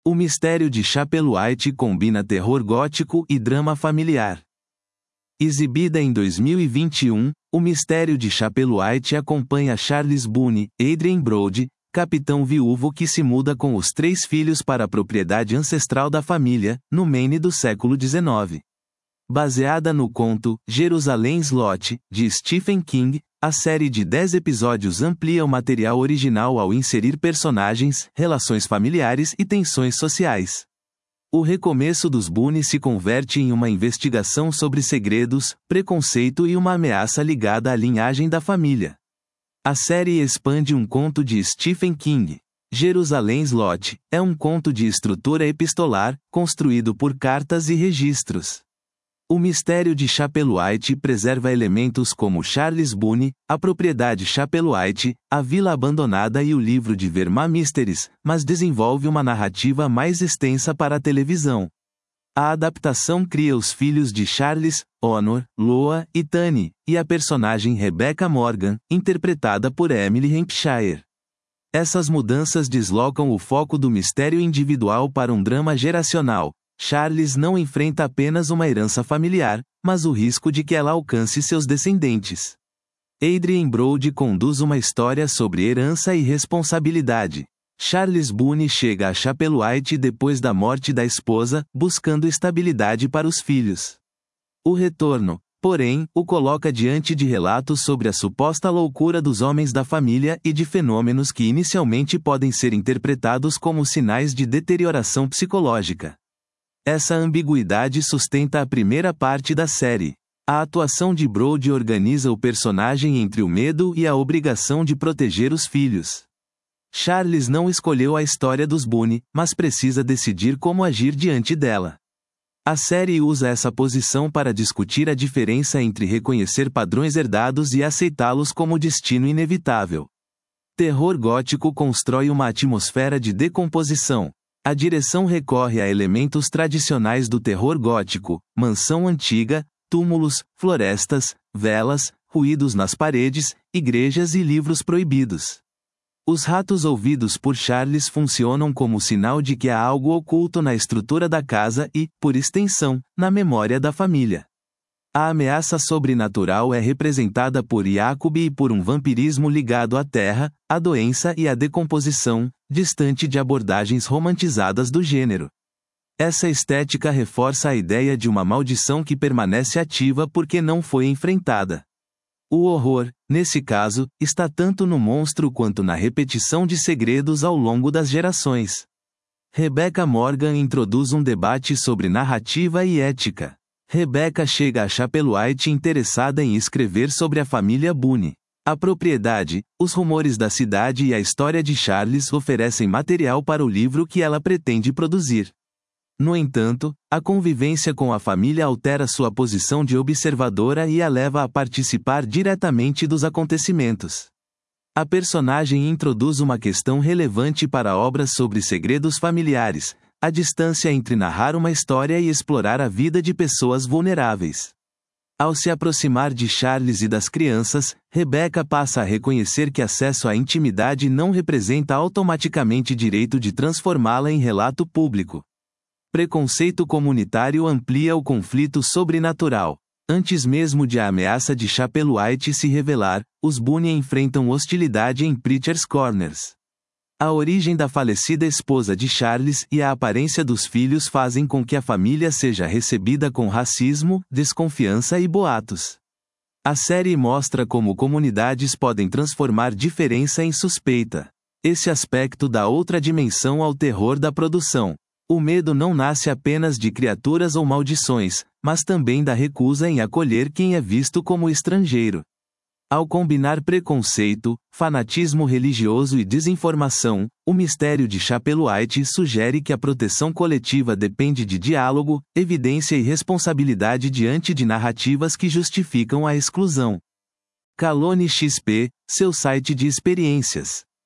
O Mistério de Chapelwaite combina terror gótico e drama familiar. Exibida em 2021, O Mistério de Chapelwaite acompanha Charles Boone, Adrien Brody, capitão viúvo que se muda com os 3 filhos para a propriedade ancestral da família, no Maine do século XIX. Baseada no conto Jerusalem's Lot, de Stephen King, a série de 10 episódios amplia o material original ao inserir personagens, relações familiares e tensões sociais. O recomeço dos Boone se converte em uma investigação sobre segredos, preconceito e uma ameaça ligada à linhagem da família. A série expande um conto de Stephen King. Jerusalem's Lot é um conto de estrutura epistolar, construído por cartas e registros. O Mistério de Chapelwaite preserva elementos como Charles Boone, a propriedade Chapelwaite, a vila abandonada e o livro de Vermont Mysteries, mas desenvolve uma narrativa mais extensa para a televisão. A adaptação cria os filhos de Charles, Honor, Loa e Tani, e a personagem Rebecca Morgan, interpretada por Emily Hampshire. Essas mudanças deslocam o foco do mistério individual para um drama geracional. Charles não enfrenta apenas uma herança familiar, mas o risco de que ela alcance seus descendentes. Adrien Brody conduz uma história sobre herança e responsabilidade. Charles Boone chega a Chapelwaite depois da morte da esposa, buscando estabilidade para os filhos. O retorno, porém, o coloca diante de relatos sobre a suposta loucura dos homens da família e de fenômenos que inicialmente podem ser interpretados como sinais de deterioração psicológica. Essa ambiguidade sustenta a primeira parte da série. A atuação de Brody organiza o personagem entre o medo e a obrigação de proteger os filhos. Charles não escolheu a história dos Boone, mas precisa decidir como agir diante dela. A série usa essa posição para discutir a diferença entre reconhecer padrões herdados e aceitá-los como destino inevitável. Terror gótico constrói uma atmosfera de decomposição. A direção recorre a elementos tradicionais do terror gótico: mansão antiga, túmulos, florestas, velas, ruídos nas paredes, igrejas e livros proibidos. Os ratos ouvidos por Charles funcionam como sinal de que há algo oculto na estrutura da casa e, por extensão, na memória da família. A ameaça sobrenatural é representada por Jacob e por um vampirismo ligado à terra, à doença e à decomposição, distante de abordagens romantizadas do gênero. Essa estética reforça a ideia de uma maldição que permanece ativa porque não foi enfrentada. O horror, nesse caso, está tanto no monstro quanto na repetição de segredos ao longo das gerações. Rebecca Morgan introduz um debate sobre narrativa e ética. Rebecca chega a Chapelwaite interessada em escrever sobre a família Boone. A propriedade, os rumores da cidade e a história de Charles oferecem material para o livro que ela pretende produzir. No entanto, a convivência com a família altera sua posição de observadora e a leva a participar diretamente dos acontecimentos. A personagem introduz uma questão relevante para obras sobre segredos familiares: a distância entre narrar uma história e explorar a vida de pessoas vulneráveis. Ao se aproximar de Charles e das crianças, Rebecca passa a reconhecer que acesso à intimidade não representa automaticamente direito de transformá-la em relato público. Preconceito comunitário amplia o conflito sobrenatural. Antes mesmo de a ameaça de Chapelwaite se revelar, os Boone enfrentam hostilidade em Preacher's Corners. A origem da falecida esposa de Charles e a aparência dos filhos fazem com que a família seja recebida com racismo, desconfiança e boatos. A série mostra como comunidades podem transformar diferença em suspeita. Esse aspecto dá outra dimensão ao terror da produção. O medo não nasce apenas de criaturas ou maldições, mas também da recusa em acolher quem é visto como estrangeiro. Ao combinar preconceito, fanatismo religioso e desinformação, o mistério de Chapelwaite sugere que a proteção coletiva depende de diálogo, evidência e responsabilidade diante de narrativas que justificam a exclusão. Calone XP, seu site de experiências.